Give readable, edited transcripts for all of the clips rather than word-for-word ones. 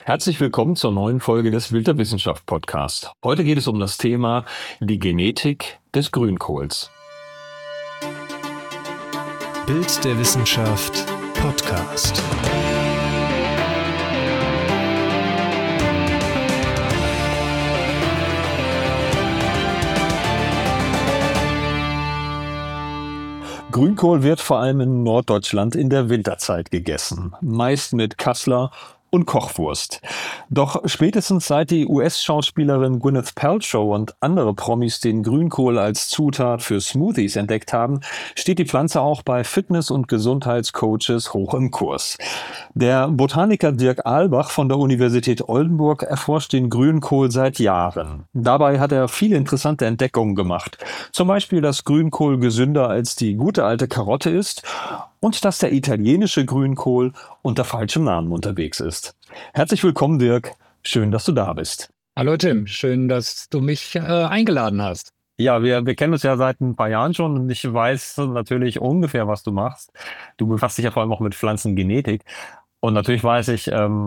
Herzlich willkommen zur neuen Folge des Wildwissenschaft Podcast. Heute geht es um das Thema die Genetik des Grünkohls. Bild der Wissenschaft Podcast. Grünkohl wird vor allem in Norddeutschland in der Winterzeit gegessen, meist mit Kassler und Kochwurst. Doch spätestens seit die US-Schauspielerin Gwyneth Paltrow und andere Promis den Grünkohl als Zutat für Smoothies entdeckt haben, steht die Pflanze auch bei Fitness- und Gesundheitscoaches hoch im Kurs. Der Botaniker Dirk Ahlbach von der Universität Oldenburg erforscht den Grünkohl seit Jahren. Dabei hat er viele interessante Entdeckungen gemacht. Zum Beispiel, dass Grünkohl gesünder als die gute alte Karotte ist und dass der italienische Grünkohl unter falschem Namen unterwegs ist. Herzlich willkommen, Dirk. Schön, dass du da bist. Hallo Tim, schön, dass du mich eingeladen hast. Ja, wir kennen uns ja seit ein paar Jahren schon und ich weiß natürlich ungefähr, was du machst. Du befasst dich ja vor allem auch mit Pflanzengenetik. Und natürlich weiß ich,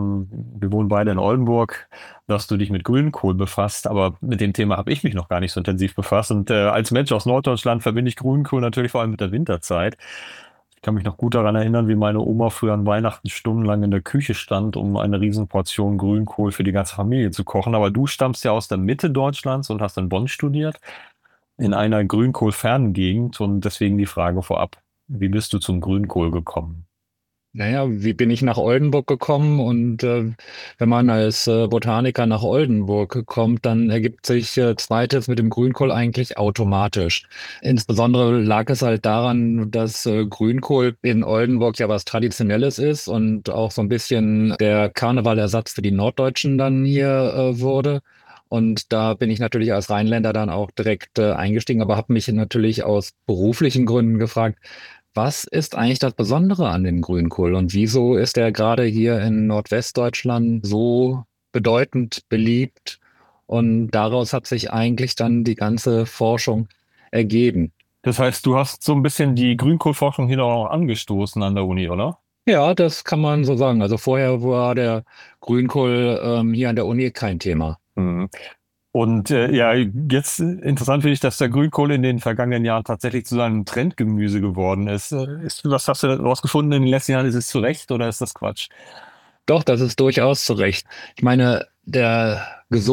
wir wohnen beide in Oldenburg, dass du dich mit Grünkohl befasst, aber mit dem Thema habe ich mich noch gar nicht so intensiv befasst. Und als Mensch aus Norddeutschland verbinde ich Grünkohl natürlich vor allem mit der Winterzeit. Ich kann mich noch gut daran erinnern, wie meine Oma früher an Weihnachten stundenlang in der Küche stand, um eine Riesenportion Grünkohl für die ganze Familie zu kochen. Aber du stammst ja aus der Mitte Deutschlands und hast in Bonn studiert, in einer grünkohlfernen Gegend. Und deswegen die Frage vorab, wie bist du zum Grünkohl gekommen? Naja, wie bin ich nach Oldenburg gekommen? Und wenn man als Botaniker nach Oldenburg kommt, dann ergibt sich Zweites mit dem Grünkohl eigentlich automatisch. Insbesondere lag es halt daran, dass Grünkohl in Oldenburg ja was Traditionelles ist und auch so ein bisschen der Karnevalersatz für die Norddeutschen dann hier wurde. Und da bin ich natürlich als Rheinländer dann auch direkt eingestiegen, aber habe mich natürlich aus beruflichen Gründen gefragt, was ist eigentlich das Besondere an dem Grünkohl und wieso ist er gerade hier in Nordwestdeutschland so bedeutend beliebt? Und daraus hat sich eigentlich dann die ganze Forschung ergeben. Das heißt, du hast so ein bisschen die Grünkohlforschung hier auch angestoßen an der Uni, oder? Ja, das kann man so sagen. Also vorher war der Grünkohl hier an der Uni kein Thema. Mhm. Und ja, jetzt interessant finde ich, dass der Grünkohl in den vergangenen Jahren tatsächlich zu seinem Trendgemüse geworden ist. Was hast du herausgefunden in den letzten Jahren? Ist es zu Recht oder ist das Quatsch? Doch, das ist durchaus zu Recht. Ich meine, der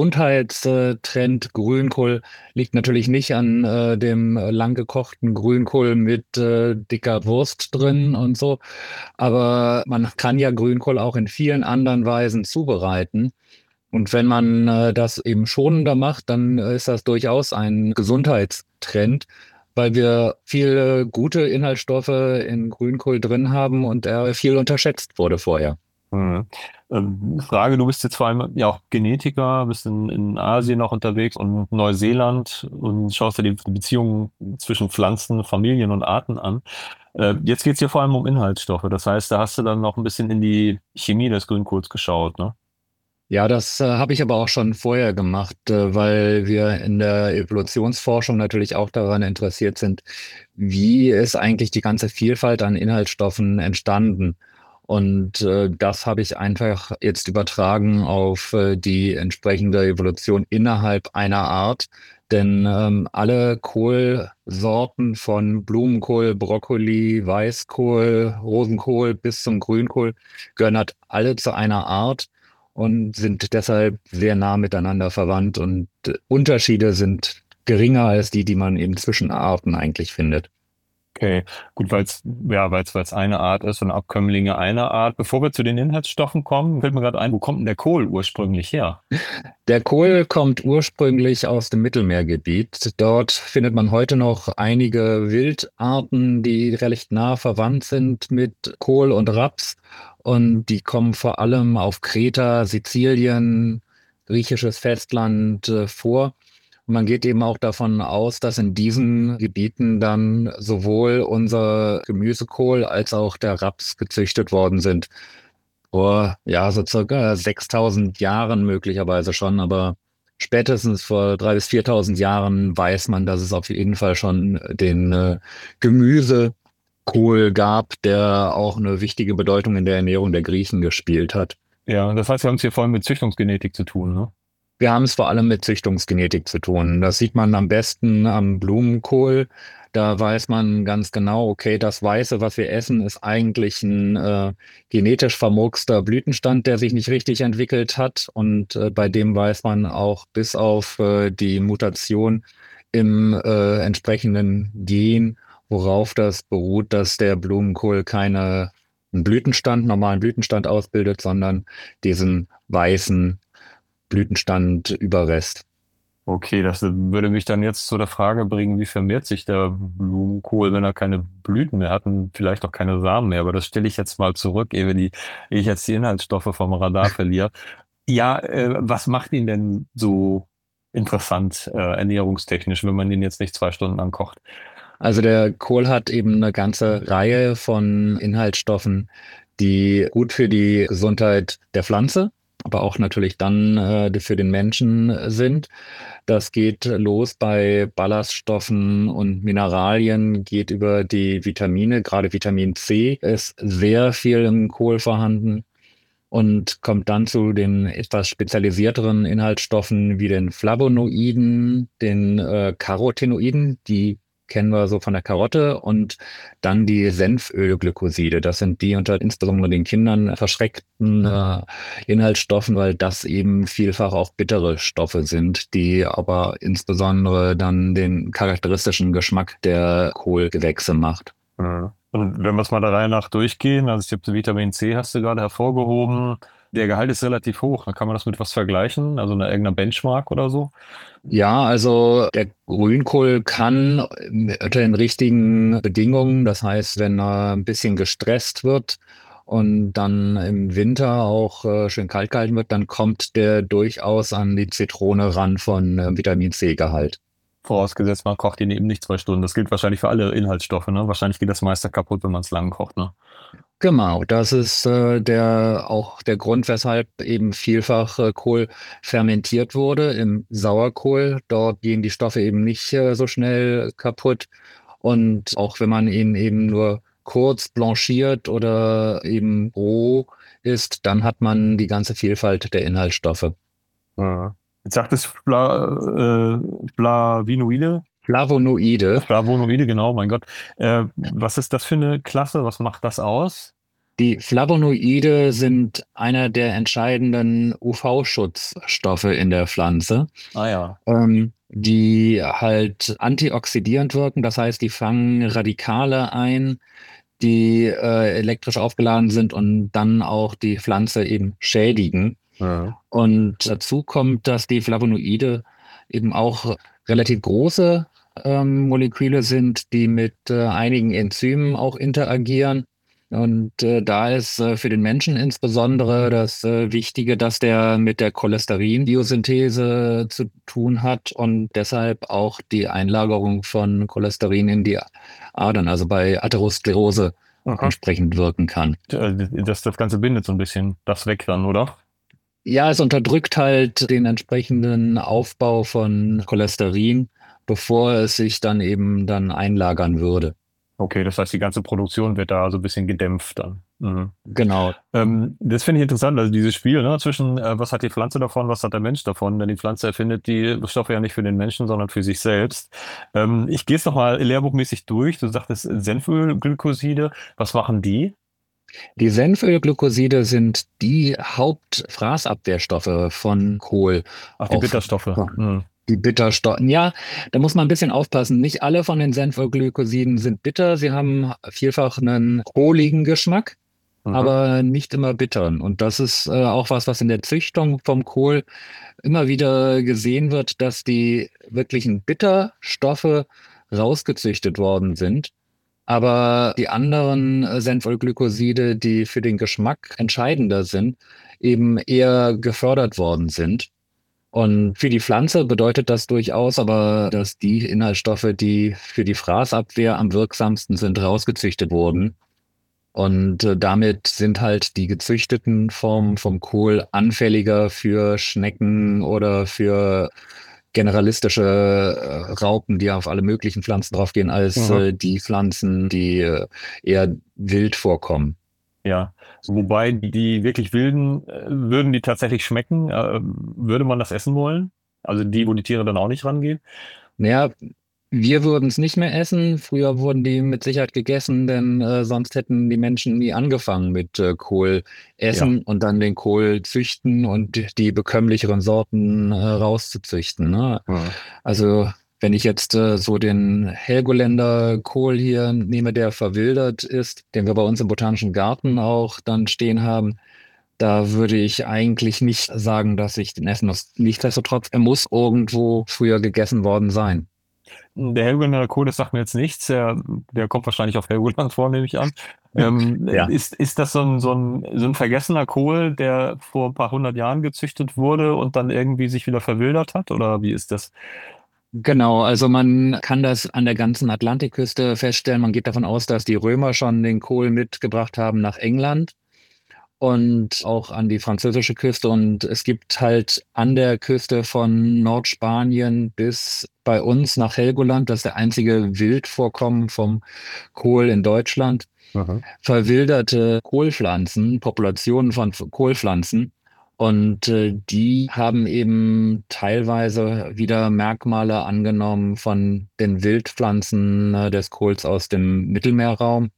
Gesundheitstrend Grünkohl liegt natürlich nicht an dem lang gekochten Grünkohl mit dicker Wurst drin und so, aber man kann ja Grünkohl auch in vielen anderen Weisen zubereiten. Und wenn man das eben schonender macht, dann ist das durchaus ein Gesundheitstrend, weil wir viele gute Inhaltsstoffe in Grünkohl drin haben und er viel unterschätzt wurde vorher. Mhm. Frage, du bist jetzt vor allem ja auch Genetiker, bist in Asien auch unterwegs und Neuseeland und schaust dir die Beziehungen zwischen Pflanzen, Familien und Arten an. Jetzt geht es hier vor allem um Inhaltsstoffe. Das heißt, da hast du dann noch ein bisschen in die Chemie des Grünkohls geschaut, ne? Ja, das habe ich aber auch schon vorher gemacht, weil wir in der Evolutionsforschung natürlich auch daran interessiert sind, wie ist eigentlich die ganze Vielfalt an Inhaltsstoffen entstanden. Und das habe ich einfach jetzt übertragen auf die entsprechende Evolution innerhalb einer Art. Denn alle Kohlsorten von Blumenkohl, Brokkoli, Weißkohl, Rosenkohl bis zum Grünkohl gehören halt alle zu einer Art und sind deshalb sehr nah miteinander verwandt. Und Unterschiede sind geringer als die man eben zwischen Arten eigentlich findet. Okay, gut, weil es eine Art ist und Abkömmlinge einer Art. Bevor wir zu den Inhaltsstoffen kommen, fällt mir gerade ein, wo kommt denn der Kohl ursprünglich her? Der Kohl kommt ursprünglich aus dem Mittelmeergebiet. Dort findet man heute noch einige Wildarten, die recht nah verwandt sind mit Kohl und Raps. Und die kommen vor allem auf Kreta, Sizilien, griechisches Festland vor. Und man geht eben auch davon aus, dass in diesen Gebieten dann sowohl unser Gemüsekohl als auch der Raps gezüchtet worden sind. Vor, ja, so circa 6000 Jahren möglicherweise schon, aber spätestens vor 3.000 bis 4.000 Jahren weiß man, dass es auf jeden Fall schon den Gemüsekohl gab, der auch eine wichtige Bedeutung in der Ernährung der Griechen gespielt hat. Ja, das heißt, wir haben es hier vor allem mit Züchtungsgenetik zu tun, ne? Wir haben es vor allem mit Züchtungsgenetik zu tun. Das sieht man am besten am Blumenkohl. Da weiß man ganz genau, okay, das Weiße, was wir essen, ist eigentlich ein genetisch vermurkster Blütenstand, der sich nicht richtig entwickelt hat. Und bei dem weiß man auch bis auf die Mutation im entsprechenden Gen, worauf das beruht, dass der Blumenkohl keine einen Blütenstand, normalen Blütenstand ausbildet, sondern diesen weißen Blütenstand-Überrest. Okay, das würde mich dann jetzt zu der Frage bringen, wie vermehrt sich der Blumenkohl, wenn er keine Blüten mehr hat und vielleicht auch keine Samen mehr. Aber das stelle ich jetzt mal zurück, ehe ich jetzt die Inhaltsstoffe vom Radar verliere. Ja, was macht ihn denn so interessant, ernährungstechnisch, wenn man ihn jetzt nicht 2 Stunden lang kocht? Also der Kohl hat eben eine ganze Reihe von Inhaltsstoffen, die gut für die Gesundheit der Pflanze, aber auch natürlich dann für den Menschen sind. Das geht los bei Ballaststoffen und Mineralien, geht über die Vitamine. Gerade Vitamin C ist sehr viel im Kohl vorhanden und kommt dann zu den etwas spezialisierteren Inhaltsstoffen wie den Flavonoiden, den Carotinoiden, die kennen wir so von der Karotte, und dann die Senfölglykoside. Das sind die unter insbesondere den Kindern verschreckten Inhaltsstoffen, weil das eben vielfach auch bittere Stoffe sind, die aber insbesondere dann den charakteristischen Geschmack der Kohlgewächse macht. Mhm. Und wenn wir es mal der Reihe nach durchgehen, also ich habe Vitamin C, hast du gerade hervorgehoben, der Gehalt ist relativ hoch. Dann kann man das mit was vergleichen, also einer irgendeiner Benchmark oder so. Ja, also der Grünkohl kann unter den richtigen Bedingungen, das heißt, wenn er ein bisschen gestresst wird und dann im Winter auch schön kalt gehalten wird, dann kommt der durchaus an die Zitrone ran von Vitamin C-Gehalt. Vorausgesetzt, man kocht ihn eben nicht 2 Stunden. Das gilt wahrscheinlich für alle Inhaltsstoffe, ne? Wahrscheinlich geht das meiste kaputt, wenn man es lang kocht, ne? Genau, das ist auch der Grund, weshalb eben vielfach Kohl fermentiert wurde im Sauerkohl. Dort gehen die Stoffe eben nicht so schnell kaputt. Und auch wenn man ihn eben nur kurz blanchiert oder eben roh isst, dann hat man die ganze Vielfalt der Inhaltsstoffe. Ja. Jetzt sagt es Flavinoide. Flavonoide. Flavonoide, genau, mein Gott. Was ist das für eine Klasse? Was macht das aus? Die Flavonoide sind einer der entscheidenden UV-Schutzstoffe in der Pflanze, Ah ja. die halt antioxidierend wirken. Das heißt, die fangen Radikale ein, die elektrisch aufgeladen sind und dann auch die Pflanze eben schädigen. Ja. Und dazu kommt, dass die Flavonoide eben auch relativ große Moleküle sind, die mit einigen Enzymen auch interagieren. Und da ist für den Menschen insbesondere das Wichtige, dass der mit der Cholesterinbiosynthese zu tun hat und deshalb auch die Einlagerung von Cholesterin in die Adern, also bei Atherosklerose Aha. entsprechend wirken kann. Das Ganze bindet so ein bisschen das weg dann, oder? Ja, es unterdrückt halt den entsprechenden Aufbau von Cholesterin, bevor es sich dann eben dann einlagern würde. Okay, das heißt, die ganze Produktion wird da so ein bisschen gedämpft dann. Mhm. Genau. Das finde ich interessant, also dieses Spiel, ne, zwischen was hat die Pflanze davon, was hat der Mensch davon, denn die Pflanze erfindet die Stoffe ja nicht für den Menschen, sondern für sich selbst. Ich gehe es nochmal lehrbuchmäßig durch. Du sagtest Senfölglykoside. Was machen die? Die Senfölglykoside sind die Hauptfraßabwehrstoffe von Kohl. Ach, die Auch Bitterstoffe. Mhm. die Bitterstoffe. Ja, da muss man ein bisschen aufpassen. Nicht alle von den Senfölglykosiden sind bitter. Sie haben vielfach einen kohligen Geschmack, Mhm. aber nicht immer bittern. Und das ist auch was in der Züchtung vom Kohl immer wieder gesehen wird, dass die wirklichen Bitterstoffe rausgezüchtet worden sind. Aber die anderen Senfölglykoside, die für den Geschmack entscheidender sind, eben eher gefördert worden sind. Und für die Pflanze bedeutet das durchaus aber, dass die Inhaltsstoffe, die für die Fraßabwehr am wirksamsten sind, rausgezüchtet wurden. Und damit sind halt die gezüchteten Formen vom Kohl anfälliger für Schnecken oder für generalistische Raupen, die auf alle möglichen Pflanzen draufgehen, als Mhm. die Pflanzen, die eher wild vorkommen. Ja, Wobei die wirklich wilden, würden die tatsächlich schmecken? Würde man das essen wollen? Also die, wo die Tiere dann auch nicht rangehen? Naja, wir würden es nicht mehr essen. Früher wurden die mit Sicherheit gegessen, denn sonst hätten die Menschen nie angefangen mit Kohl Ja. essen und dann den Kohl züchten und die bekömmlicheren Sorten rauszuzüchten. Ne? Ja. Also wenn ich jetzt so den Helgoländer Kohl hier nehme, der verwildert ist, den wir bei uns im Botanischen Garten auch dann stehen haben, da würde ich eigentlich nicht sagen, dass ich den essen muss. Nichtsdestotrotz, er muss irgendwo früher gegessen worden sein. Der Helgoländer Kohl, das sagt mir jetzt nichts. Der kommt wahrscheinlich auf Helgoland vor, nehme ich an. Ja. Ist das so ein vergessener Kohl, der vor ein paar hundert Jahren gezüchtet wurde und dann irgendwie sich wieder verwildert hat? Oder wie ist das? Genau, also man kann das an der ganzen Atlantikküste feststellen. Man geht davon aus, dass die Römer schon den Kohl mitgebracht haben nach England und auch an die französische Küste. Und es gibt halt an der Küste von Nordspanien bis bei uns nach Helgoland, das ist der einzige Wildvorkommen vom Kohl in Deutschland, Mhm. verwilderte Kohlpflanzen, Populationen von Kohlpflanzen. Und die haben eben teilweise wieder Merkmale angenommen von den Wildpflanzen des Kohls aus dem Mittelmeerraum.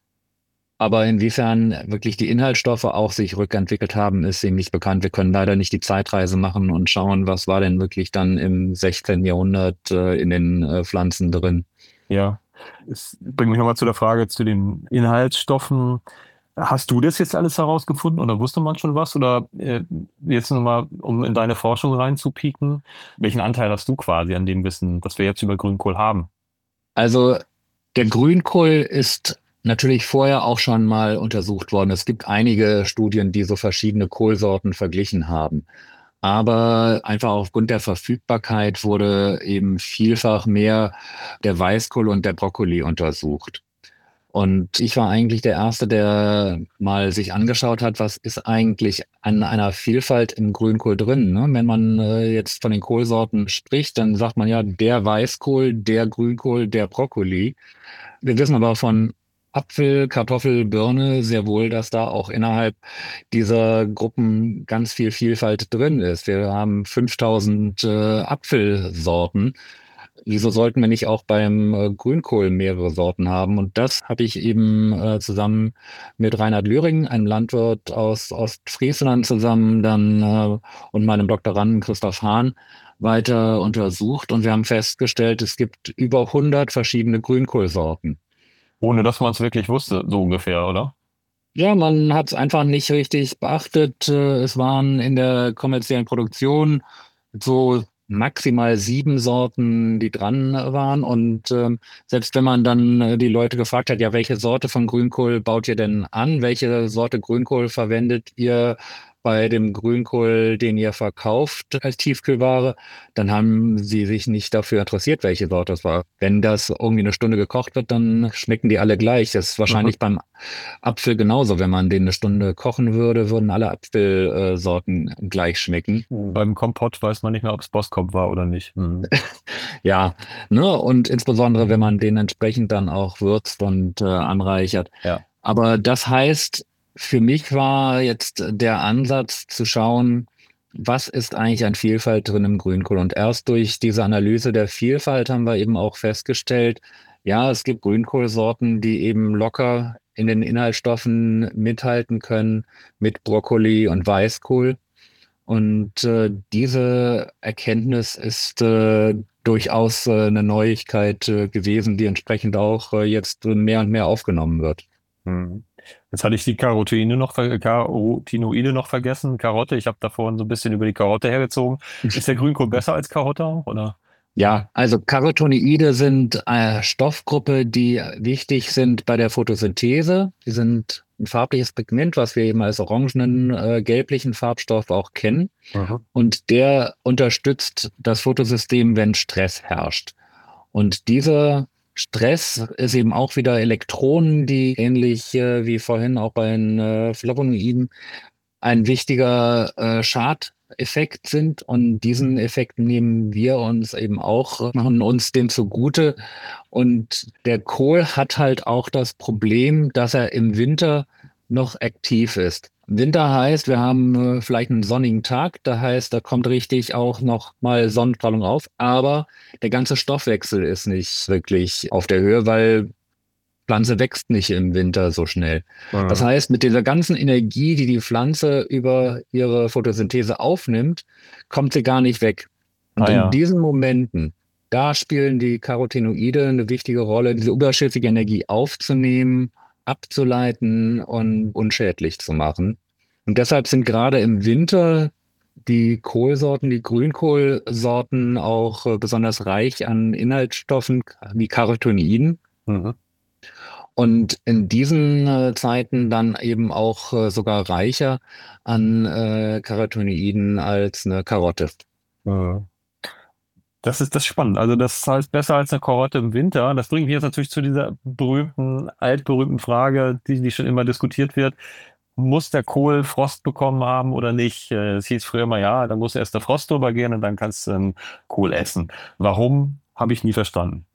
Aber inwiefern wirklich die Inhaltsstoffe auch sich rückentwickelt haben, ist ihm nicht bekannt. Wir können leider nicht die Zeitreise machen und schauen, was war denn wirklich dann im 16. Jahrhundert in den Pflanzen drin. Ja. Es bringt mich nochmal zu der Frage zu den Inhaltsstoffen. Hast du das jetzt alles herausgefunden oder wusste man schon was? Oder jetzt nochmal, um in deine Forschung reinzupieken, welchen Anteil hast du quasi an dem Wissen, das wir jetzt über Grünkohl haben? Also der Grünkohl ist natürlich vorher auch schon mal untersucht worden. Es gibt einige Studien, die so verschiedene Kohlsorten verglichen haben. Aber einfach aufgrund der Verfügbarkeit wurde eben vielfach mehr der Weißkohl und der Brokkoli untersucht. Und ich war eigentlich der Erste, der mal sich angeschaut hat, was ist eigentlich an einer Vielfalt im Grünkohl drin. Ne? Wenn man jetzt von den Kohlsorten spricht, dann sagt man ja der Weißkohl, der Grünkohl, der Brokkoli. Wir wissen aber von Apfel, Kartoffel, Birne sehr wohl, dass da auch innerhalb dieser Gruppen ganz viel Vielfalt drin ist. Wir haben 5000 Apfelsorten. Wieso sollten wir nicht auch beim Grünkohl mehrere Sorten haben? Und das habe ich eben zusammen mit Reinhard Löring, einem Landwirt aus Ostfriesland, zusammen dann und meinem Doktoranden Christoph Hahn weiter untersucht. Und wir haben festgestellt, es gibt über 100 verschiedene Grünkohlsorten. Ohne dass man es wirklich wusste, so ungefähr, oder? Ja, man hat es einfach nicht richtig beachtet. Es waren in der kommerziellen Produktion so maximal 7 Sorten, die dran waren. Und selbst wenn man dann die Leute gefragt hat, ja, welche Sorte von Grünkohl baut ihr denn an? Welche Sorte Grünkohl verwendet ihr bei dem Grünkohl, den ihr verkauft als Tiefkühlware? Dann haben sie sich nicht dafür interessiert, welche Sorte es war. Wenn das irgendwie eine Stunde gekocht wird, dann schmecken die alle gleich. Das ist Mhm. wahrscheinlich beim Apfel genauso. Wenn man den eine Stunde kochen würde, würden alle Apfelsorten gleich schmecken. Beim Kompott weiß man nicht mehr, ob es Boskop war oder nicht. Mhm. Ja, ne? Und insbesondere, wenn man den entsprechend dann auch würzt und anreichert. Ja. Aber das heißt, für mich war jetzt der Ansatz zu schauen, was ist eigentlich an Vielfalt drin im Grünkohl? Und erst durch diese Analyse der Vielfalt haben wir eben auch festgestellt, ja, es gibt Grünkohlsorten, die eben locker in den Inhaltsstoffen mithalten können mit Brokkoli und Weißkohl. Und diese Erkenntnis ist durchaus eine Neuigkeit gewesen, die entsprechend auch jetzt mehr und mehr aufgenommen wird. Mhm. Jetzt hatte ich die Carotinoide noch vergessen. Karotte, ich habe da vorhin so ein bisschen über die Karotte hergezogen. Ist der Grünkohl besser als Karotte auch, oder? Ja, also Carotinoide sind eine Stoffgruppe, die wichtig sind bei der Photosynthese. Die sind ein farbliches Pigment, was wir eben als orangenen, gelblichen Farbstoff auch kennen. Mhm. Und der unterstützt das Photosystem, wenn Stress herrscht. Und dieser Stress ist eben auch wieder Elektronen, die ähnlich wie vorhin auch bei den Flavonoiden ein wichtiger Schadeffekt sind. Und diesen Effekt nehmen wir uns eben auch, machen uns den zugute. Und der Kohl hat halt auch das Problem, dass er im Winter noch aktiv ist. Winter heißt, wir haben vielleicht einen sonnigen Tag, da heißt, da kommt richtig auch noch mal Sonnenstrahlung auf, aber der ganze Stoffwechsel ist nicht wirklich auf der Höhe, weil Pflanze wächst nicht im Winter so schnell. Das Mhm. heißt, mit dieser ganzen Energie, die die Pflanze über ihre Photosynthese aufnimmt, kommt sie gar nicht weg. Und Ah in ja. diesen Momenten, da spielen die Carotinoide eine wichtige Rolle, diese überschüssige Energie aufzunehmen, abzuleiten und unschädlich zu machen. Und deshalb sind gerade im Winter die Kohlsorten, die Grünkohlsorten auch besonders reich an Inhaltsstoffen wie Carotinoiden. Mhm. Und in diesen Zeiten dann eben auch sogar reicher an Carotinoiden als eine Karotte. Mhm. Das ist spannend. Also das heißt besser als eine Karotte im Winter. Das bringt mich jetzt natürlich zu dieser berühmten, altberühmten Frage, die schon immer diskutiert wird. Muss der Kohl Frost bekommen haben oder nicht? Es hieß früher mal, ja, dann muss erst der Frost drüber gehen und dann kannst du Kohl essen. Warum, habe ich nie verstanden.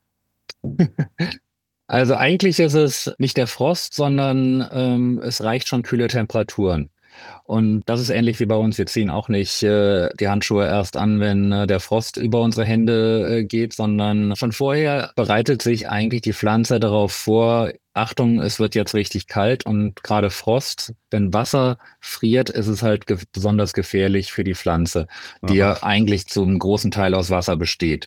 Also eigentlich ist es nicht der Frost, sondern es reicht schon kühle Temperaturen. Und das ist ähnlich wie bei uns. Wir ziehen auch nicht die Handschuhe erst an, wenn der Frost über unsere Hände geht, sondern schon vorher bereitet sich eigentlich die Pflanze darauf vor, Achtung, es wird jetzt richtig kalt und gerade Frost, wenn Wasser friert, ist es halt besonders gefährlich für die Pflanze, die Aha. ja eigentlich zum großen Teil aus Wasser besteht.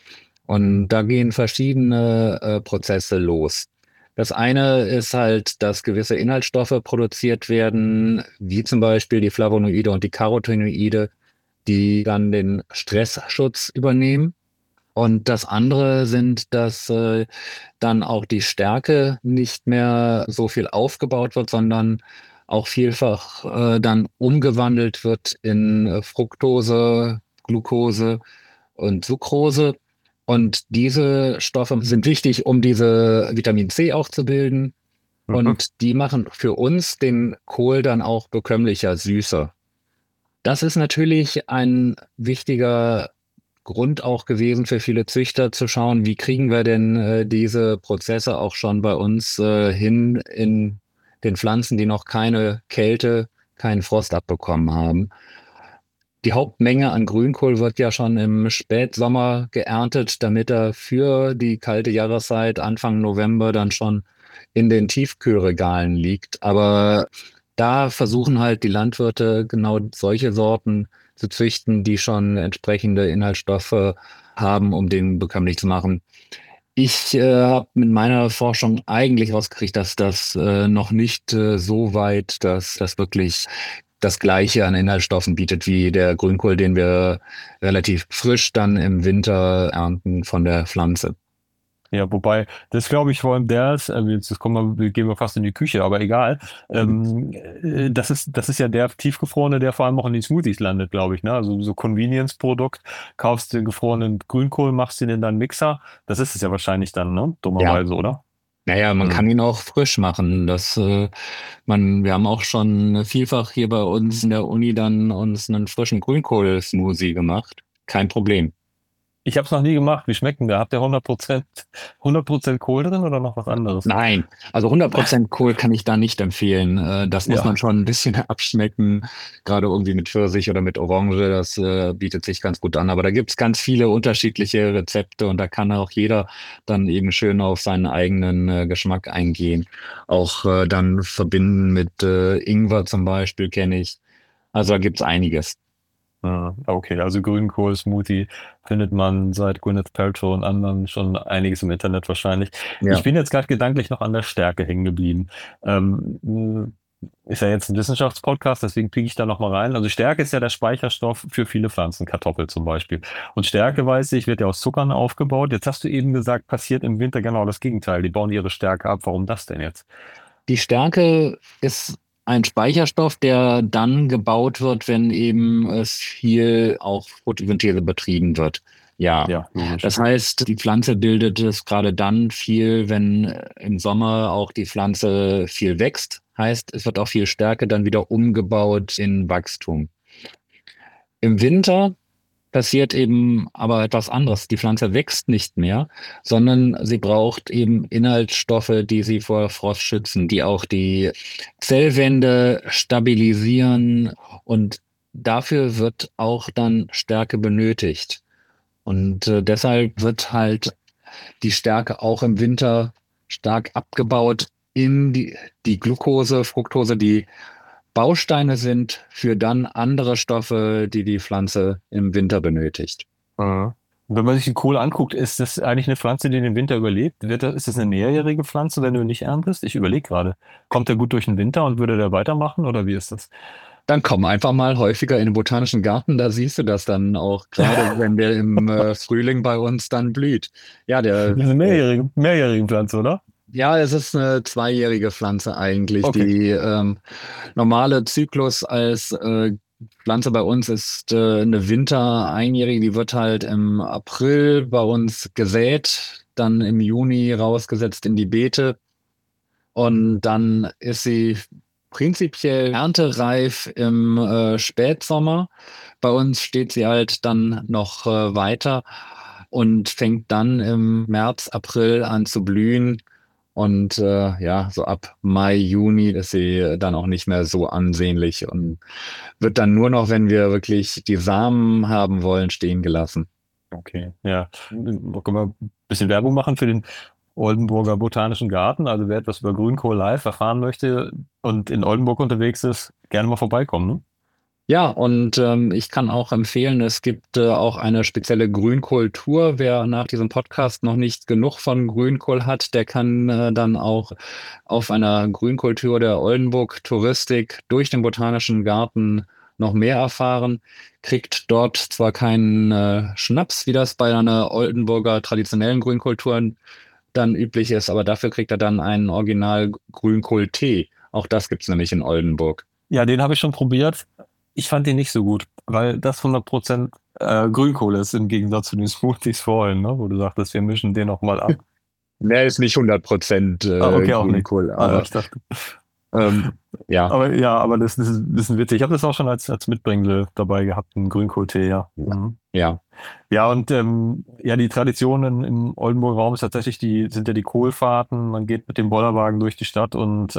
Und da gehen verschiedene Prozesse los. Das eine ist halt, dass gewisse Inhaltsstoffe produziert werden, wie zum Beispiel die Flavonoide und die Carotinoide, die dann den Stressschutz übernehmen. Und das andere sind, dass dann auch die Stärke nicht mehr so viel aufgebaut wird, sondern auch vielfach dann umgewandelt wird in Fructose, Glucose und Sucrose. Und diese Stoffe sind wichtig, um diese Vitamin C auch zu bilden. Mhm. Und die machen für uns den Kohl dann auch bekömmlicher, süßer. Das ist natürlich ein wichtiger Grund auch gewesen für viele Züchter zu schauen, wie kriegen wir denn diese Prozesse auch schon bei uns hin in den Pflanzen, die noch keine Kälte, keinen Frost abbekommen haben. Die Hauptmenge an Grünkohl wird ja schon im Spätsommer geerntet, damit er für die kalte Jahreszeit Anfang November dann schon in den Tiefkühlregalen liegt. Aber da versuchen halt die Landwirte genau solche Sorten zu züchten, die schon entsprechende Inhaltsstoffe haben, um den bekömmlich zu machen. Ich habe mit meiner Forschung eigentlich rausgekriegt, dass das noch nicht so weit, dass das wirklich das Gleiche an Inhaltsstoffen bietet wie der Grünkohl, den wir relativ frisch dann im Winter ernten von der Pflanze. Ja, wobei, das glaube ich vor allem der ist, jetzt kommen wir, gehen wir fast in die Küche, aber egal. Das ist ja der tiefgefrorene, der vor allem auch in den Smoothies landet, glaube ich, ne? Also so Convenience-Produkt, kaufst den gefrorenen Grünkohl, machst ihn in deinen Mixer. Das ist es ja wahrscheinlich dann, ne? Ja, Dummerweise, oder? naja, man Hm. kann ihn auch frisch machen. Wir haben auch schon vielfach hier bei uns in der Uni dann uns einen frischen Grünkohl-Smoothie gemacht. Kein Problem. Ich habe es noch nie gemacht. Wie schmeckt denn der? Habt ihr 100% Kohl drin oder noch was anderes? Nein, also 100% Kohl kann ich da nicht empfehlen. Das muss man Ja. schon ein bisschen abschmecken, gerade irgendwie mit Pfirsich oder mit Orange. Das bietet sich ganz gut an. Aber da gibt's ganz viele unterschiedliche Rezepte und da kann auch jeder dann eben schön auf seinen eigenen Geschmack eingehen. Auch dann verbinden mit Ingwer zum Beispiel kenne ich. Also da gibt's einiges. Ah, okay, also Grünkohl-Smoothie findet man seit Gwyneth Paltrow und anderen schon einiges im Internet wahrscheinlich. Ich Ja. bin jetzt gerade gedanklich noch an der Stärke hängen geblieben. Ist ja jetzt ein Wissenschaftspodcast, deswegen kriege ich da noch mal rein. Also Stärke ist ja der Speicherstoff für viele Pflanzen, Kartoffel zum Beispiel. Und Stärke, weiß ich, wird ja aus Zuckern aufgebaut. Jetzt hast du eben gesagt, passiert im Winter genau das Gegenteil. Die bauen ihre Stärke ab. Warum das denn jetzt? Die Stärke ist ein Speicherstoff, der dann gebaut wird, wenn eben es viel auch Photosynthese betrieben wird. Ja, Ja, logisch. das heißt, die Pflanze bildet es gerade dann viel, wenn im Sommer auch die Pflanze viel wächst. Heißt, es wird auch viel Stärke dann wieder umgebaut in Wachstum. Im Winter passiert eben aber etwas anderes. Die Pflanze wächst nicht mehr, sondern sie braucht eben Inhaltsstoffe, die sie vor Frost schützen, die auch die Zellwände stabilisieren, und dafür wird auch dann Stärke benötigt. Und deshalb wird halt die Stärke auch im Winter stark abgebaut in die Glucose, Fructose, die Bausteine sind für dann andere Stoffe, die die Pflanze im Winter benötigt. Mhm. Und wenn man sich den Kohl anguckt, ist das eigentlich eine Pflanze, die den Winter überlebt? Ist das eine mehrjährige Pflanze, wenn du ihn nicht erntest? Ich überlege gerade. Kommt er gut durch den Winter und würde der weitermachen oder wie ist das? Dann komm einfach mal häufiger in den Botanischen Garten, da siehst du das dann auch, gerade wenn der im Frühling bei uns dann blüht. Ja, Das ist eine mehrjährige Pflanze, oder? ja, es ist eine zweijährige Pflanze eigentlich. Okay. Die normale Zyklus als Pflanze bei uns ist eine Winter-einjährige, die wird halt im April bei uns gesät, dann im Juni rausgesetzt in die Beete, und dann ist sie prinzipiell erntereif im Spätsommer. Bei uns steht sie halt dann noch weiter und fängt dann im März, April an zu blühen. Und ja, so ab Mai, Juni ist sie dann auch nicht mehr so ansehnlich und wird dann nur noch, wenn wir wirklich die Samen haben wollen, stehen gelassen. Okay, ja. Können wir ein bisschen Werbung machen für den Oldenburger Botanischen Garten? Also wer etwas über Grünkohl live erfahren möchte und in Oldenburg unterwegs ist, gerne mal vorbeikommen, ne? Ja, und ich kann auch empfehlen, es gibt auch eine spezielle Grünkohltour. Wer nach diesem Podcast noch nicht genug von Grünkohl hat, der kann dann auch auf einer Grünkohltour der Oldenburg Touristik durch den Botanischen Garten noch mehr erfahren, kriegt dort zwar keinen Schnaps, wie das bei einer Oldenburger traditionellen Grünkohltour dann üblich ist, aber dafür kriegt er dann einen Original Grünkohltee. Auch das gibt's nämlich in Oldenburg. Ja, den habe ich schon probiert. Ich fand den nicht so gut, weil das 100% Grünkohl ist im Gegensatz zu den Smoothies vorhin, ne? Wo du sagtest, wir mischen den nochmal ab. Der ist nicht 100% Ah, okay, auch nicht. Grünkohl, Ah, ja, aber ich dachte. ähm, ja, Aber ja, aber das ist witzig. Ich habe das auch schon als Mitbringsel dabei gehabt, einen Grünkohltee, ja. Mhm. ja. Ja, und ja, die Traditionen im Oldenburger Raum ist tatsächlich sind ja die Kohlfahrten. Man geht mit dem Bollerwagen durch die Stadt und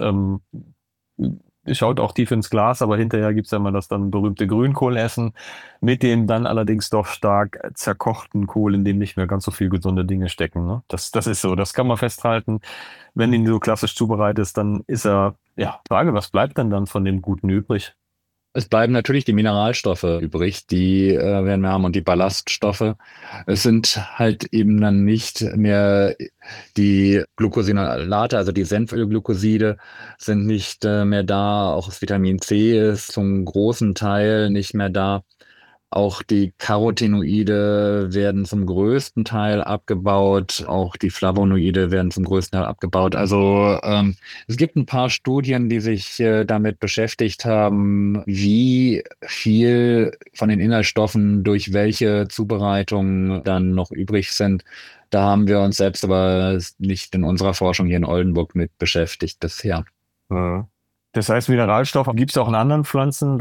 schaut auch tief ins Glas, aber hinterher gibt's ja immer das dann berühmte Grünkohlessen mit dem dann allerdings doch stark zerkochten Kohl, in dem nicht mehr ganz so viel gesunde Dinge stecken. Ne? Das ist so, das kann man festhalten. Wenn ihn so klassisch zubereitest, dann ist ja, Frage, was bleibt denn dann von dem Guten übrig? Es bleiben natürlich die Mineralstoffe übrig, die werden wir haben, und die Ballaststoffe. Es sind halt eben dann nicht mehr die Glucosinolate, also die Senfölglycoside sind nicht mehr da. Auch das Vitamin C ist zum großen Teil nicht mehr da. Auch die Carotinoide werden zum größten Teil abgebaut. Auch die Flavonoide werden zum größten Teil abgebaut. Also es gibt ein paar Studien, die sich damit beschäftigt haben, wie viel von den Inhaltsstoffen durch welche Zubereitung dann noch übrig sind. Da haben wir uns selbst aber nicht in unserer Forschung hier in Oldenburg mit beschäftigt bisher. Ja. Das heißt, Mineralstoffe gibt es auch in anderen Pflanzen.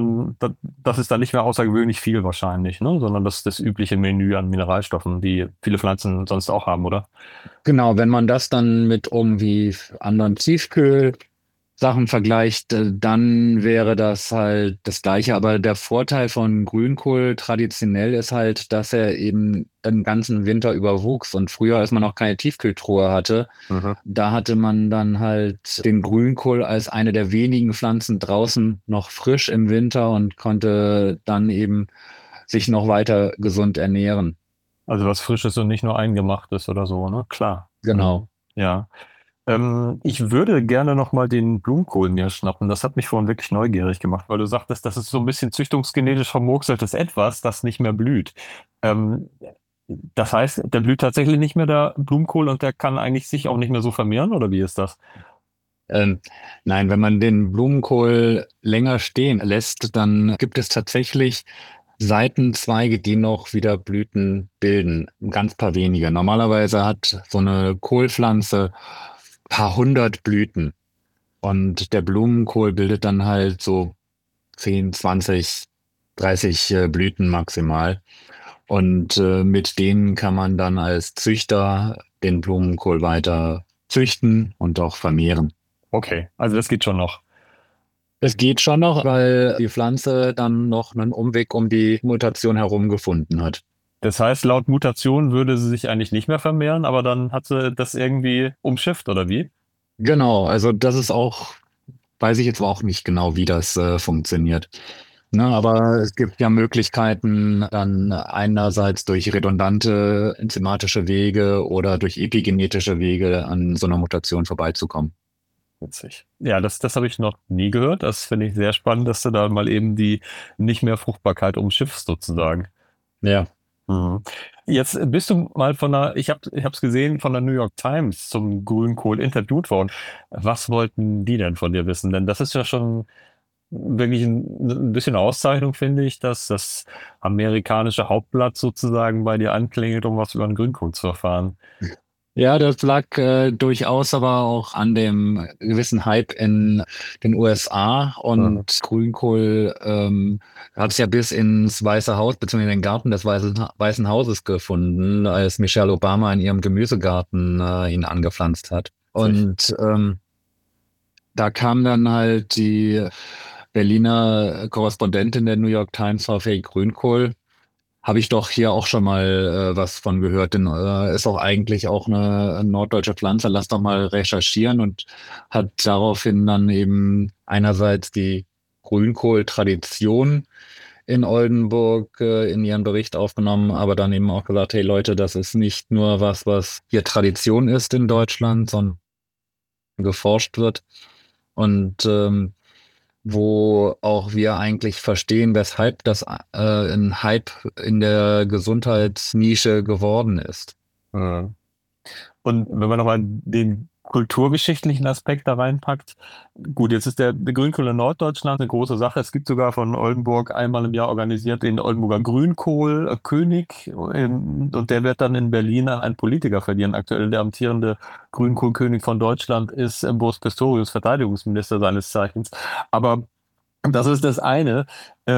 Das ist dann nicht mehr außergewöhnlich viel wahrscheinlich, ne? Sondern das ist das übliche Menü an Mineralstoffen, die viele Pflanzen sonst auch haben, oder? Genau, wenn man das dann mit irgendwie anderen Tiefkühlsachen vergleicht, dann wäre das halt das Gleiche. Aber der Vorteil von Grünkohl traditionell ist halt, dass er eben den ganzen Winter überwuchs. Und früher, als man noch keine Tiefkühltruhe hatte, Mhm. da hatte man dann halt den Grünkohl als eine der wenigen Pflanzen draußen noch frisch im Winter und konnte dann eben sich noch weiter gesund ernähren. Also was Frisches und nicht nur Eingemachtes oder so, ne? Klar. Genau. Mhm. Ja. Ich würde gerne nochmal den Blumenkohl mir schnappen. Das hat mich vorhin wirklich neugierig gemacht, weil du sagtest, das ist so ein bisschen züchtungsgenetisch vermurkseltes Etwas, das nicht mehr blüht. Ähm, Das heißt, der blüht tatsächlich nicht mehr, der Blumenkohl, und der kann eigentlich sich auch nicht mehr so vermehren, oder wie ist das? Ähm, nein, wenn man den Blumenkohl länger stehen lässt, dann gibt es tatsächlich Seitenzweige, die noch wieder Blüten bilden. Ein ganz paar wenige. Normalerweise hat so eine Kohlpflanze paar hundert Blüten. Und der Blumenkohl bildet dann halt so 10, 20 30 Blüten maximal. Und mit denen kann man dann als Züchter den Blumenkohl weiter züchten und auch vermehren. Okay, also das geht schon noch. Es geht schon noch, weil die Pflanze dann noch einen Umweg um die Mutation herum gefunden hat. Das heißt, laut Mutation würde sie sich eigentlich nicht mehr vermehren, aber dann hat sie das irgendwie umschifft, oder wie? Genau, also das ist auch, weiß ich jetzt auch nicht genau, wie das funktioniert. Ne, aber es gibt ja Möglichkeiten, dann einerseits durch redundante enzymatische Wege oder durch epigenetische Wege an so einer Mutation vorbeizukommen. Witzig. Ja, das habe ich noch nie gehört. Das finde ich sehr spannend, dass du da mal eben die nicht mehr Fruchtbarkeit umschiffst, sozusagen. Ja. Mhm. Jetzt bist du mal ich habe es gesehen, von der New York Times zum Grünkohl interviewt worden. Was wollten die denn von dir wissen? Denn das ist ja schon wirklich ein bisschen Auszeichnung, finde ich, dass das amerikanische Hauptblatt sozusagen bei dir anklingelt, um was über den Grünkohl zu erfahren. Ja, das lag durchaus aber auch an dem gewissen Hype in den USA Mhm. und Grünkohl hat es ja bis ins Weiße Haus beziehungsweise den Garten des Weißen Hauses gefunden, als Michelle Obama in ihrem Gemüsegarten ihn angepflanzt hat. Witzig. Und da kam dann halt die Berliner Korrespondentin der New York Times, Frau Fay Grünkohl. Habe ich doch hier auch schon mal was von gehört, denn ist auch eigentlich auch eine norddeutsche Pflanze. Lass doch mal recherchieren und hat daraufhin dann eben einerseits die Grünkohl-Tradition in Oldenburg in ihren Bericht aufgenommen, aber dann eben auch gesagt, hey Leute, das ist nicht nur was hier Tradition ist in Deutschland, sondern geforscht wird und wo auch wir eigentlich verstehen, weshalb das ein Hype in der Gesundheitsnische geworden ist. Mhm. Und wenn man nochmal den kulturgeschichtlichen Aspekt da reinpackt, gut, jetzt ist der Grünkohl in Norddeutschland eine große Sache. Es gibt sogar von Oldenburg einmal im Jahr organisiert den Oldenburger Grünkohl-König, und der wird dann in Berlin an einen Politiker verliehen. Aktuell der amtierende Grünkohlkönig von Deutschland ist Boris Pistorius, Verteidigungsminister seines Zeichens. Aber das ist das eine.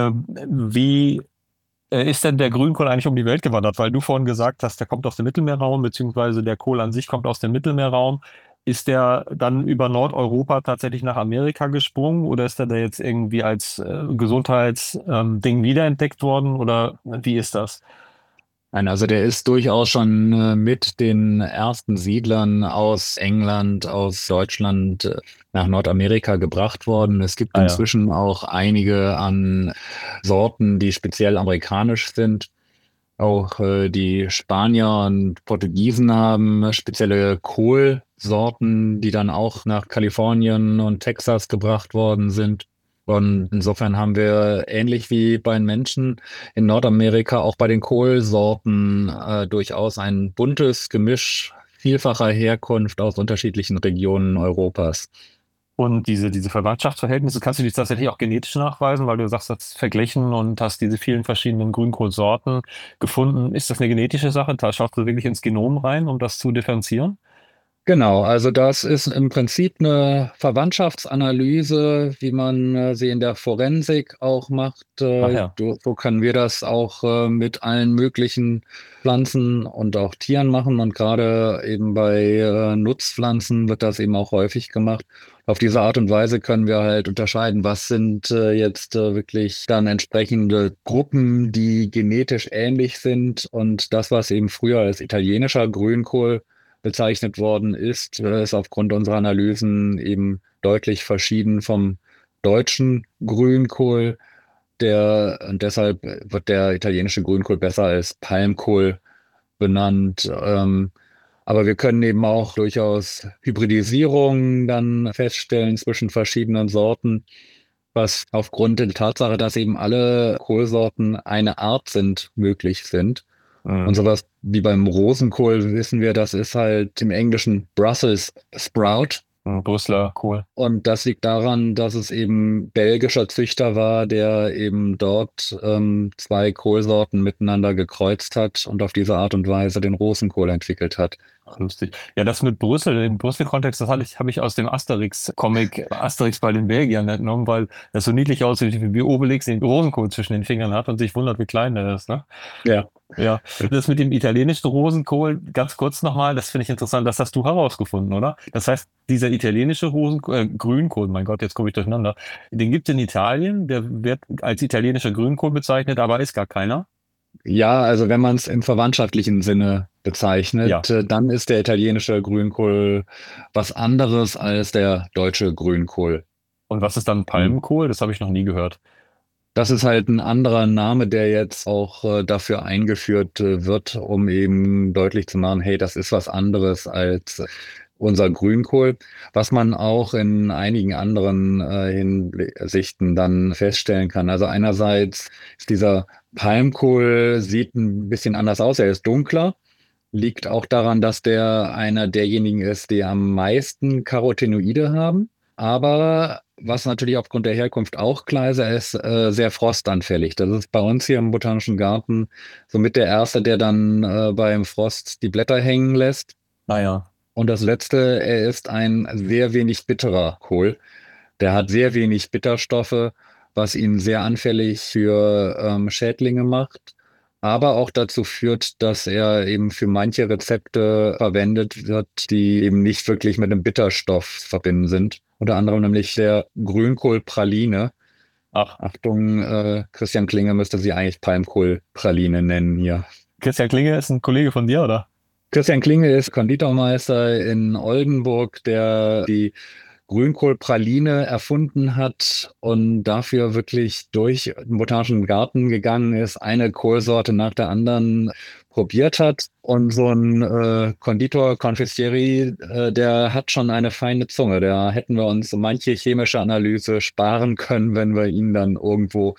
Wie ist denn der Grünkohl eigentlich um die Welt gewandert? Weil du vorhin gesagt hast, der kommt aus dem Mittelmeerraum, beziehungsweise der Kohl an sich kommt aus dem Mittelmeerraum. Ist der dann über Nordeuropa tatsächlich nach Amerika gesprungen oder ist der da jetzt irgendwie als Gesundheitsding wiederentdeckt worden oder wie ist das? Nein, also der ist durchaus schon mit den ersten Siedlern aus England, aus Deutschland nach Nordamerika gebracht worden. Es gibt Ah ja, inzwischen auch einige an Sorten, die speziell amerikanisch sind. Auch die Spanier und Portugiesen haben spezielle Kohlsorten, die dann auch nach Kalifornien und Texas gebracht worden sind. Und insofern haben wir ähnlich wie bei den Menschen in Nordamerika auch bei den Kohlsorten durchaus ein buntes Gemisch vielfacher Herkunft aus unterschiedlichen Regionen Europas. und diese Verwandtschaftsverhältnisse, kannst du die tatsächlich auch genetisch nachweisen, weil du sagst, du hast verglichen und hast diese vielen verschiedenen Grünkohlsorten gefunden. Ist das eine genetische Sache? Da schaust du wirklich ins Genom rein, um das zu differenzieren? Genau, also das ist im Prinzip eine Verwandtschaftsanalyse, wie man sie in der Forensik auch macht. Ach ja. So können wir das auch mit allen möglichen Pflanzen und auch Tieren machen. Und gerade eben bei Nutzpflanzen wird das eben auch häufig gemacht. Auf diese Art und Weise können wir halt unterscheiden, was sind jetzt wirklich dann entsprechende Gruppen, die genetisch ähnlich sind. Und das, was eben früher als italienischer Grünkohl bezeichnet worden ist, ist aufgrund unserer Analysen eben deutlich verschieden vom deutschen Grünkohl. Und deshalb wird der italienische Grünkohl besser als Palmkohl benannt. Aber wir können eben auch durchaus Hybridisierungen dann feststellen zwischen verschiedenen Sorten, was aufgrund der Tatsache, dass eben alle Kohlsorten eine Art sind, möglich sind. Und Mhm. sowas wie beim Rosenkohl wissen wir, das ist halt im Englischen Brussels Sprout. Brüsseler Kohl. Und das liegt daran, dass es eben belgischer Züchter war, der eben dort zwei Kohlsorten miteinander gekreuzt hat und auf diese Art und Weise den Rosenkohl entwickelt hat. Ach, lustig. Ja, das mit Brüssel, im Brüssel-Kontext, habe ich aus dem Asterix-Comic Asterix bei den Belgiern entnommen, weil das so niedlich aussieht, wie Obelix den Rosenkohl zwischen den Fingern hat und sich wundert, wie klein der ist, ne? Ja. Ja, das mit dem italienischen Rosenkohl, ganz kurz nochmal, das finde ich interessant, das hast du herausgefunden, oder? Das heißt, dieser italienische Grünkohl, mein Gott, jetzt komme ich durcheinander, den gibt es in Italien, der wird als italienischer Grünkohl bezeichnet, aber ist gar keiner. Ja, also wenn man es im verwandtschaftlichen Sinne Ja. bezeichnet, dann ist der italienische Grünkohl was anderes als der deutsche Grünkohl. Und was ist dann Palmkohl? Das habe ich noch nie gehört. Das ist halt ein anderer Name, der jetzt auch dafür eingeführt wird, um eben deutlich zu machen, hey, das ist was anderes als unser Grünkohl, was man auch in einigen anderen Hinsichten dann feststellen kann. Also einerseits ist dieser Palmkohl sieht ein bisschen anders aus, er ist dunkler. Liegt auch daran, dass der einer derjenigen ist, die am meisten Carotinoide haben. Aber was natürlich aufgrund der Herkunft auch klar ist, er ist sehr frostanfällig. Das ist bei uns hier im Botanischen Garten somit der erste, der dann beim Frost die Blätter hängen lässt. Naja. Und das letzte, er ist ein sehr wenig bitterer Kohl. Der hat sehr wenig Bitterstoffe, was ihn sehr anfällig für Schädlinge macht, aber auch dazu führt, dass er eben für manche Rezepte verwendet wird, die eben nicht wirklich mit einem Bitterstoff verbinden sind. Unter anderem nämlich der Grünkohlpraline. Ach, Achtung, Christian Klinger müsste sie eigentlich Palmkohlpraline nennen hier. Christian Klinge ist ein Kollege von dir, oder? Christian Klinge ist Konditormeister in Oldenburg, der die Grünkohlpraline erfunden hat und dafür wirklich durch den Botanischen Garten gegangen ist, eine Kohlsorte nach der anderen probiert hat. Und so ein Konditor, Confistieri, der hat schon eine feine Zunge. Da hätten wir uns so manche chemische Analyse sparen können, wenn wir ihn dann irgendwo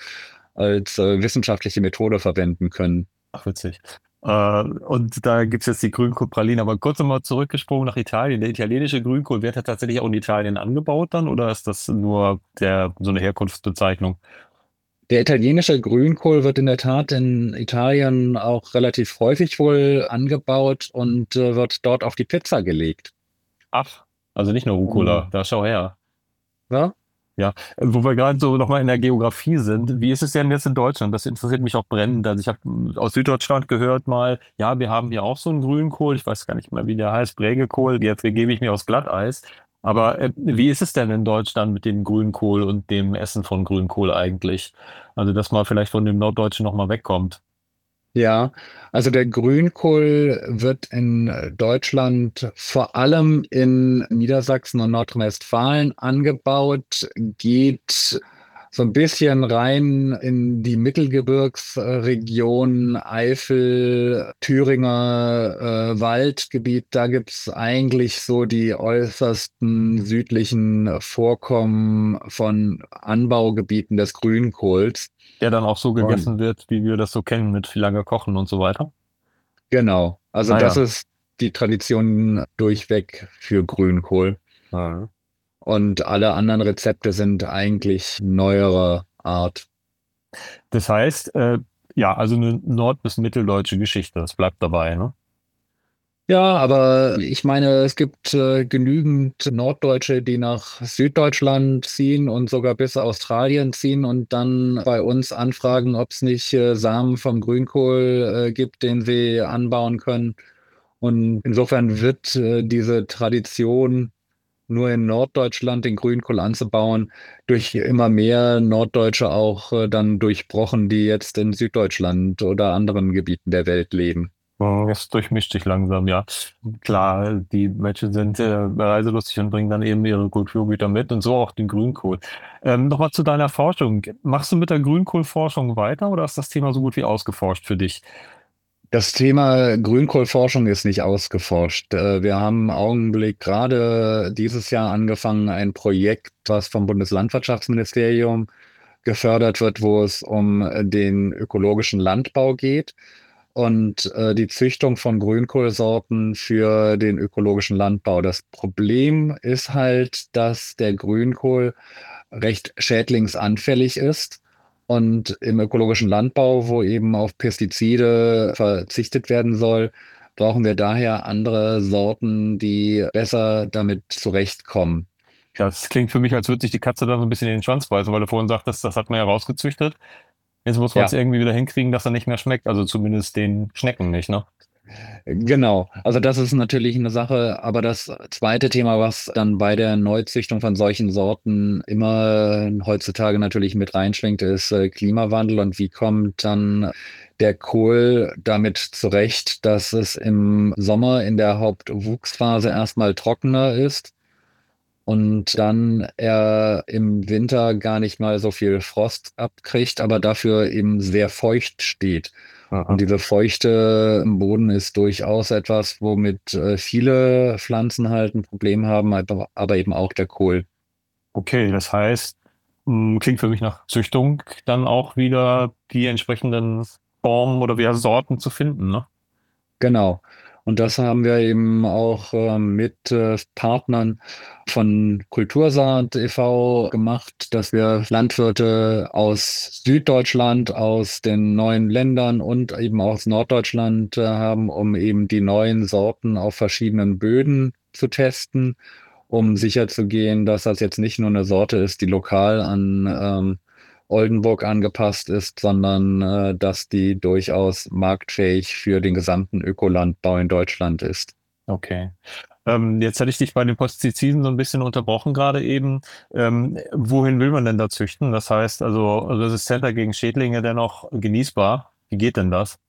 als wissenschaftliche Methode verwenden können. Ach, witzig. Und da gibt's jetzt die Grünkohlpraline. Aber kurz nochmal zurückgesprungen nach Italien. Der italienische Grünkohl wird ja tatsächlich auch in Italien angebaut dann, oder ist das nur so eine Herkunftsbezeichnung? Der italienische Grünkohl wird in der Tat in Italien auch relativ häufig wohl angebaut und wird dort auf die Pizza gelegt. Ach, also nicht nur Rucola, Und, da schau her. ja? Ja, wo wir gerade so nochmal in der Geografie sind, wie ist es denn jetzt in Deutschland? Das interessiert mich auch brennend. Also ich habe aus Süddeutschland gehört mal, ja, wir haben hier auch so einen Grünkohl, ich weiß gar nicht mehr, wie der heißt, Prägekohl, jetzt gebe ich mir aus Glatteis. Aber wie ist es denn in Deutschland mit dem Grünkohl und dem Essen von Grünkohl eigentlich? Also, dass man vielleicht von dem Norddeutschen nochmal wegkommt. Ja, also der Grünkohl wird in Deutschland vor allem in Niedersachsen und Nordrhein-Westfalen angebaut, geht so ein bisschen rein in die Mittelgebirgsregion, Eifel, Thüringer Waldgebiet. Da gibt's eigentlich so die äußersten südlichen Vorkommen von Anbaugebieten des Grünkohls. Der dann auch so Und gegessen wird, wie wir das so kennen, mit viel lange Kochen und so weiter. genau, also das Naja. ist die Tradition durchweg für Grünkohl. Ja. Und alle anderen Rezepte sind eigentlich neuerer Art. Das heißt, ja, also eine nord- bis mitteldeutsche Geschichte, das bleibt dabei, ne? Ja, aber ich meine, es gibt genügend Norddeutsche, die nach Süddeutschland ziehen und sogar bis Australien ziehen und dann bei uns anfragen, ob es nicht Samen vom Grünkohl gibt, den sie anbauen können. Und insofern wird diese Tradition, nur in Norddeutschland den Grünkohl anzubauen, durch immer mehr Norddeutsche auch dann durchbrochen, die jetzt in Süddeutschland oder anderen Gebieten der Welt leben. Es durchmischt sich langsam, ja. Klar, die Menschen sind reiselustig und bringen dann eben ihre Kulturgüter mit und so auch den Grünkohl. Nochmal zu deiner Forschung. Machst du mit der Grünkohlforschung weiter oder ist das Thema so gut wie ausgeforscht für dich? Das Thema Grünkohlforschung ist nicht ausgeforscht. Wir haben im Augenblick gerade dieses Jahr angefangen, ein Projekt, was vom Bundeslandwirtschaftsministerium gefördert wird, wo es um den ökologischen Landbau geht und die Züchtung von Grünkohlsorten für den ökologischen Landbau. Das Problem ist halt, dass der Grünkohl recht schädlingsanfällig ist. Und im ökologischen Landbau, wo eben auf Pestizide verzichtet werden soll, brauchen wir daher andere Sorten, die besser damit zurechtkommen. Ja, das klingt für mich, als würde sich die Katze da so ein bisschen in den Schwanz beißen, weil du vorhin sagtest, das hat man ja rausgezüchtet. Jetzt muss man es Ja, irgendwie wieder hinkriegen, dass er nicht mehr schmeckt. Also zumindest den Schnecken nicht, ne? genau. Also das ist natürlich eine Sache, aber das zweite Thema, was dann bei der Neuzüchtung von solchen Sorten immer heutzutage natürlich mit reinschwingt, ist Klimawandel und wie kommt dann der Kohl damit zurecht, dass es im Sommer in der Hauptwuchsphase erstmal trockener ist und dann er im Winter gar nicht mal so viel Frost abkriegt, aber dafür eben sehr feucht steht. Und Aha. diese Feuchte im Boden ist durchaus etwas, womit viele Pflanzen halt ein Problem haben, aber eben auch der Kohl. Okay, das heißt, klingt für mich nach Züchtung, dann auch wieder die entsprechenden Formen oder wieder Sorten zu finden, ne? Genau. Und das haben wir eben auch mit Partnern von Kultursaat e.V. gemacht, dass wir Landwirte aus Süddeutschland, aus den neuen Ländern und eben aus Norddeutschland haben, um eben die neuen Sorten auf verschiedenen Böden zu testen, um sicherzugehen, dass das jetzt nicht nur eine Sorte ist, die lokal an Oldenburg angepasst ist, sondern dass die durchaus marktfähig für den gesamten Ökolandbau in Deutschland ist. Okay. Jetzt hatte ich dich bei den Pestiziden so ein bisschen unterbrochen gerade eben. Wohin will man denn da züchten? Das heißt also resistenter gegen Schädlinge dennoch genießbar. Wie geht denn das?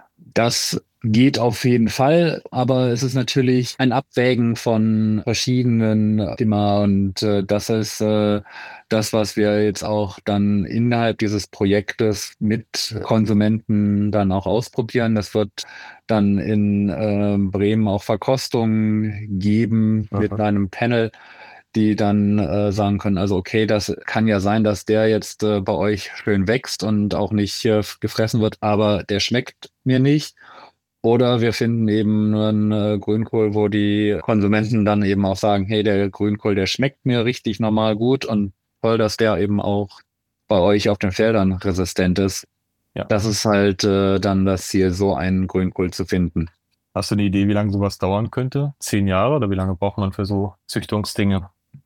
Das geht auf jeden Fall, aber es ist natürlich ein Abwägen von verschiedenen Thema und das ist das, was wir jetzt auch dann innerhalb dieses Projektes mit Konsumenten dann auch ausprobieren. Das wird dann in Bremen auch Verkostungen geben mit Aha. einem Panel, die dann sagen können, also okay, das kann ja sein, dass der jetzt bei euch schön wächst und auch nicht gefressen wird, aber der schmeckt mir nicht. Oder wir finden eben einen Grünkohl, wo die Konsumenten dann eben auch sagen, hey, der Grünkohl, der schmeckt mir richtig normal gut und toll, dass der eben auch bei euch auf den Feldern resistent ist. Ja. Das ist halt dann das Ziel, so einen Grünkohl zu finden. Hast du eine Idee, wie lange sowas dauern könnte? 10 Jahre oder wie lange braucht man für so Züchtungsdinge?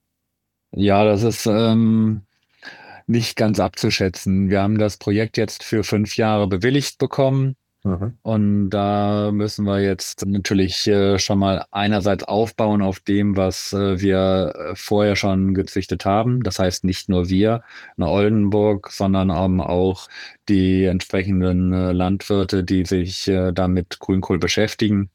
Ja, das ist nicht ganz abzuschätzen. Wir haben das Projekt jetzt für 5 Jahre bewilligt bekommen. Mhm. Und da müssen wir jetzt natürlich schon mal einerseits aufbauen auf dem, was wir vorher schon gezüchtet haben. Das heißt nicht nur wir in Oldenburg, sondern eben auch die entsprechenden Landwirte, die sich damit Grünkohl beschäftigen.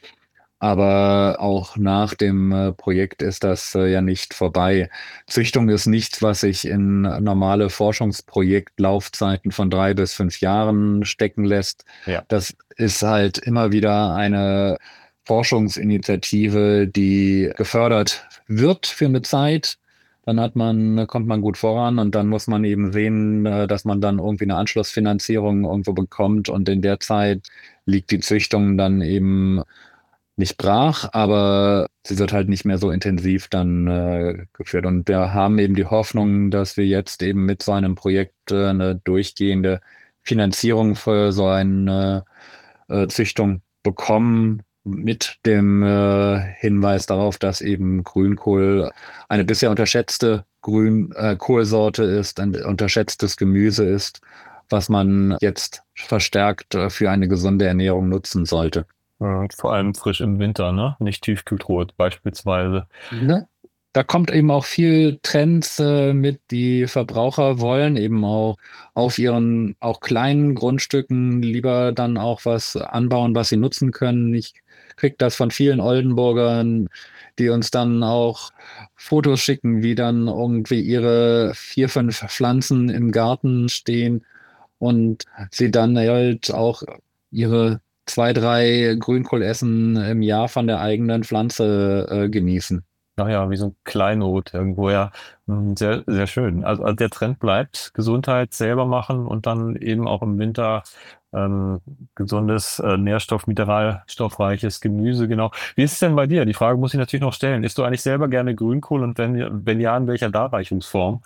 Aber auch nach dem Projekt ist das ja nicht vorbei. Züchtung ist nichts, was sich in normale Forschungsprojektlaufzeiten von 3 bis 5 Jahren stecken lässt. Ja. Das ist halt immer wieder eine Forschungsinitiative, die gefördert wird für eine Zeit. Kommt man gut voran und dann muss man eben sehen, dass man dann irgendwie eine Anschlussfinanzierung irgendwo bekommt und in der Zeit liegt die Züchtung dann eben nicht brach, aber sie wird halt nicht mehr so intensiv dann geführt. Und wir haben eben die Hoffnung, dass wir jetzt eben mit so einem Projekt eine durchgehende Finanzierung für so eine Züchtung bekommen, mit dem Hinweis darauf, dass eben Grünkohl eine bisher unterschätzte Kohlsorte ist, ein unterschätztes Gemüse ist, was man jetzt verstärkt für eine gesunde Ernährung nutzen sollte. Vor allem frisch im Winter, ne? Nicht Tiefkühltruhe beispielsweise. Ne? Da kommt eben auch viel Trends mit, die Verbraucher wollen eben auch auf ihren auch kleinen Grundstücken lieber dann auch was anbauen, was sie nutzen können. Ich krieg das von vielen Oldenburgern, die uns dann auch Fotos schicken, wie dann irgendwie ihre 4, 5 Pflanzen im Garten stehen und sie dann halt auch ihre 2, 3 Grünkohlessen im Jahr von der eigenen Pflanze genießen. Naja, wie so ein Kleinod irgendwo, ja. Sehr, sehr schön. Also der Trend bleibt, Gesundheit selber machen und dann eben auch im Winter ähm, gesundes, mineralstoffreiches Gemüse, genau. Wie ist es denn bei dir? Die Frage muss ich natürlich noch stellen. Isst du eigentlich selber gerne Grünkohl und wenn ja, in welcher Darreichungsform?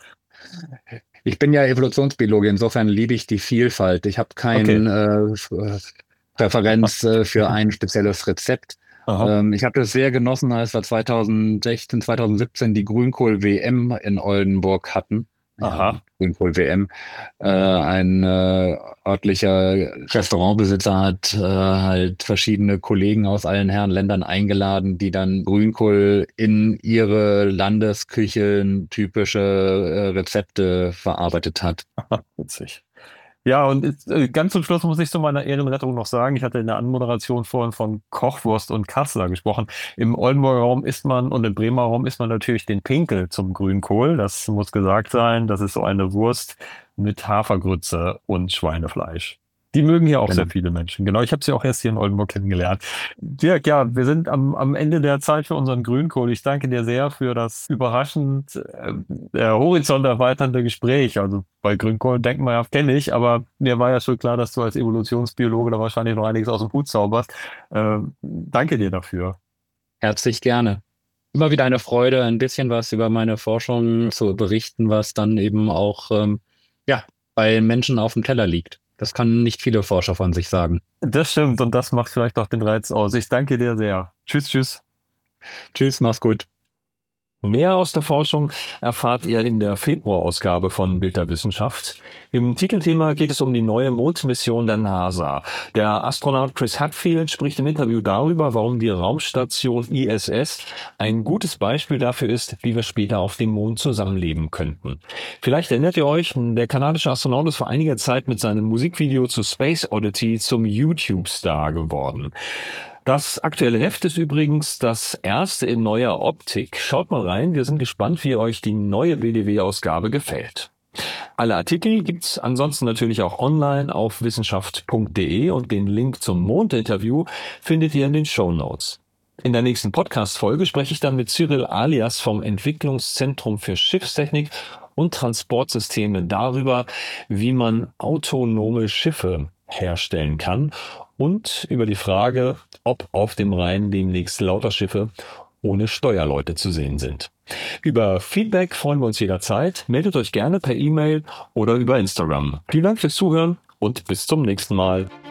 Ich bin ja Evolutionsbiologe, insofern liebe ich die Vielfalt. Ich habe Okay. kein Präferenz für ein spezielles Rezept. Ich habe das sehr genossen, als wir 2016, 2017 die Grünkohl-WM in Oldenburg hatten. Aha. Grünkohl-WM. Ein örtlicher Restaurantbesitzer hat halt verschiedene Kollegen aus allen Herren Ländern eingeladen, die dann Grünkohl in ihre Landesküchen typische Rezepte verarbeitet hat. Witzig. Ja, und ganz zum Schluss muss ich zu meiner Ehrenrettung noch sagen, ich hatte in der Anmoderation vorhin von Kochwurst und Kassler gesprochen. Im Oldenburger Raum isst man und im Bremer Raum isst man natürlich den Pinkel zum Grünkohl. Das muss gesagt sein. Das ist so eine Wurst mit Hafergrütze und Schweinefleisch. Die mögen hier auch sehr viele Menschen. Genau, ich habe sie auch erst hier in Oldenburg kennengelernt. Dirk, ja, wir sind am Ende der Zeit für unseren Grünkohl. Ich danke dir sehr für das überraschend horizont erweiternde Gespräch. Also bei Grünkohl denkt man ja, kenne ich, aber mir war ja schon klar, dass du als Evolutionsbiologe da wahrscheinlich noch einiges aus dem Hut zauberst. Danke dir dafür. Herzlich gerne. Immer wieder eine Freude, ein bisschen was über meine Forschung zu berichten, was dann eben auch bei Menschen auf dem Teller liegt. Das kann nicht viele Forscher von sich sagen. Das stimmt und das macht vielleicht auch den Reiz aus. Ich danke dir sehr. Tschüss, tschüss. Tschüss, mach's gut. Mehr aus der Forschung erfahrt ihr in der Februarausgabe von Bild der Wissenschaft. Im Titelthema geht es um die neue Mondmission der NASA. Der Astronaut Chris Hadfield spricht im Interview darüber, warum die Raumstation ISS ein gutes Beispiel dafür ist, wie wir später auf dem Mond zusammenleben könnten. Vielleicht erinnert ihr euch, der kanadische Astronaut ist vor einiger Zeit mit seinem Musikvideo zu Space Oddity zum YouTube-Star geworden. Das aktuelle Heft ist übrigens das erste in neuer Optik. Schaut mal rein, wir sind gespannt, wie euch die neue BDW-Ausgabe gefällt. Alle Artikel gibt's ansonsten natürlich auch online auf wissenschaft.de und den Link zum Mondinterview findet ihr in den Shownotes. In der nächsten Podcast-Folge spreche ich dann mit Cyril Alias vom Entwicklungszentrum für Schiffstechnik und Transportsysteme darüber, wie man autonome Schiffe herstellen kann und über die Frage, ob auf dem Rhein demnächst lauter Schiffe ohne Steuerleute zu sehen sind. Über Feedback freuen wir uns jederzeit. Meldet euch gerne per E-Mail oder über Instagram. Vielen Dank fürs Zuhören und bis zum nächsten Mal.